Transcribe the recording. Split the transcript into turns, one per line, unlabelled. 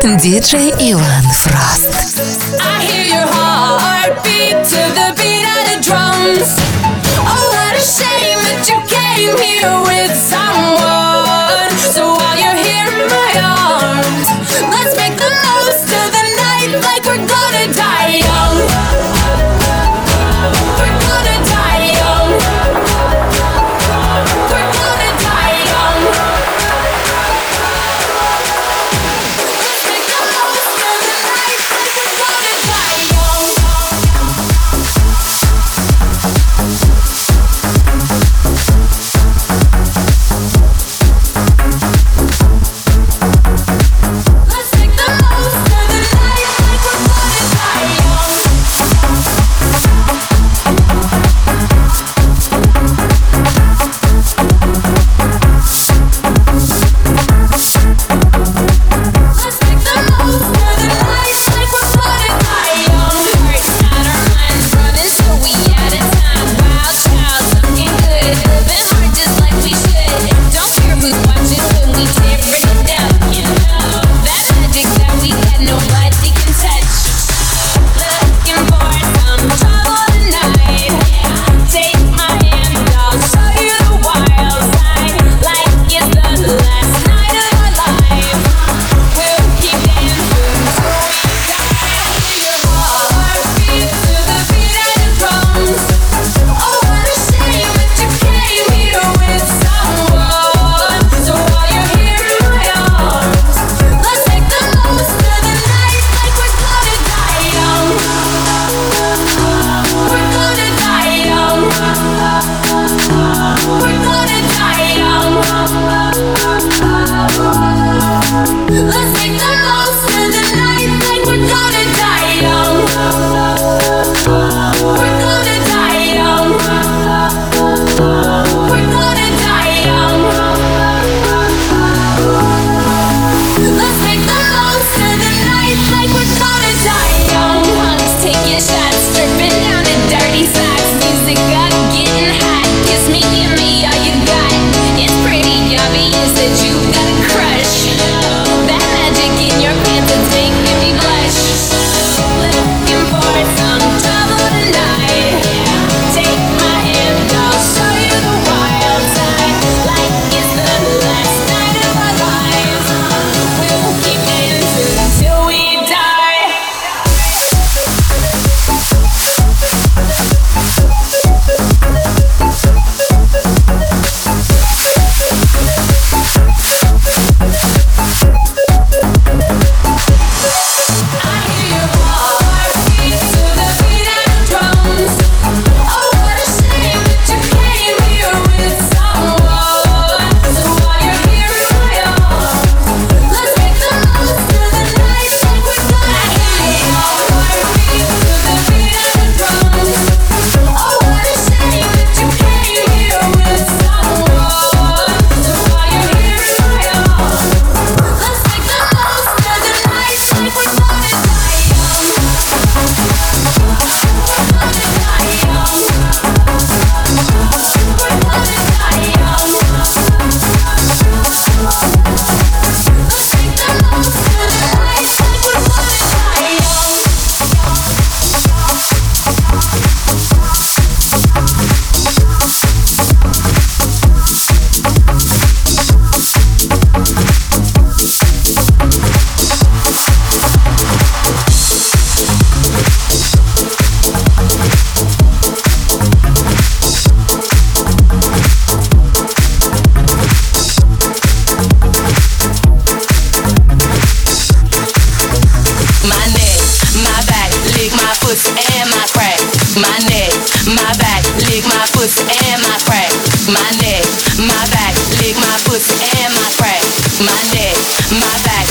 Диджей Иван Фрост.
I hear your heart beat to the beat of the drums. Oh, what a shame that you came here with someone. So while you're here in my arms, let's make the most of the night like we're gonna die young. We're gonna die young. We're gonna die young. Let's make the most of the night like we're gonna die young. Let's make the most of the night like we're gonna die young. Let's make the most of the night like we're gonna die young. First out our minds running so we out of time. Wild child looking good, living hard just like we should. Don't care who's watching when we tear it down. You know that magic that we got nobody can touch. Looking for some trouble tonight. Take my hand, I'll show you the wild side. Like it's the last night of our life. We'll keep dancing till we die. Your heart beat to the beat of the drums. Oh, what a shame that you came here with someone. So while you're here in my arms, let's make the most of the night like we're gonna die young. We're gonna die young. We're gonna die young. Let's make the most of the night like we're gonna die young. We're gonna die young. We're gonna die young. Let's make the most of the night like we're gonna die young. Punks, take your shots, stripping down to dirty socks. Music up, getting hot. Kiss me, give me all you got. It's pretty obvious that you got a crush. That magic in your pants is making me blush. Looking for some trouble tonight. Take my hand, I'll show you the wild side. Like it's the last night of our lives. We'll keep dancing till we die. I hear your heart beat to the beat of the drums. Oh, what a shame that you came here with someone. So while you're here in my arms, let's make the most of the night like we're gonna die young. Beat to the beat of the drums. Oh, what a shame that you came here with someone. So while you're here in my arms, let's make the most of the night like we're gonna die young. We're gonna die young. We're gonna die young. Let's make the most of the night like we're gonna die young.
My neck, my back, lick my pussy and my crack. My neck, my back, lick my pussy and my crack. My neck, my back, lick my pussy and my crack. My neck, my back,